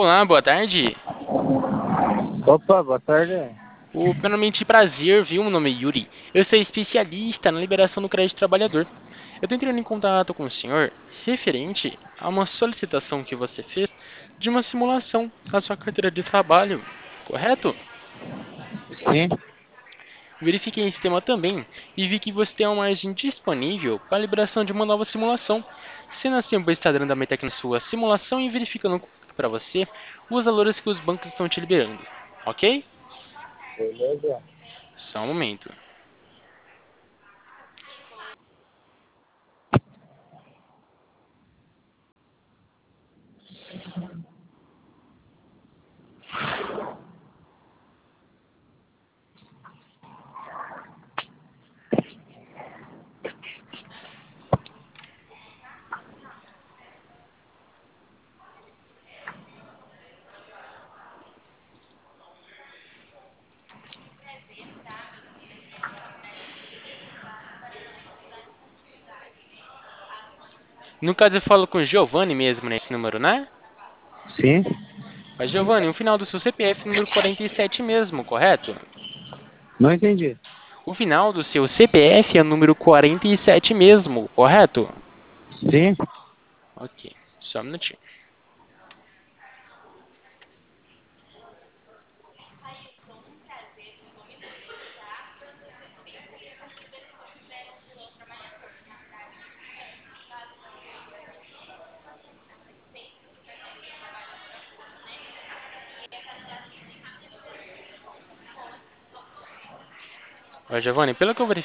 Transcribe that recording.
Olá, boa tarde. Opa, boa tarde. Primeiramente, prazer, viu? Meu nome é Yuri. Eu sou especialista na liberação do crédito trabalhador. Eu tô entrando em contato com o senhor referente a uma solicitação que você fez de uma simulação da sua carteira de trabalho, correto? Sim, Verifiquei em sistema também e vi que você tem uma margem disponível para a liberação de uma nova simulação. Sendo assim, eu vou estar dando a aqui na sua simulação e verificando para você os valores que os bancos estão te liberando, ok? beleza. Só um momento. No caso, eu falo com o Giovanni mesmo nesse número, né? Sim, Mas, Giovanni, o final do seu CPF é número 47 mesmo, correto? não entendi. O final do seu CPF é número 47 mesmo, correto? Sim, Ok, só um minutinho. Ó, Giovanni, pelo que eu verifiquei,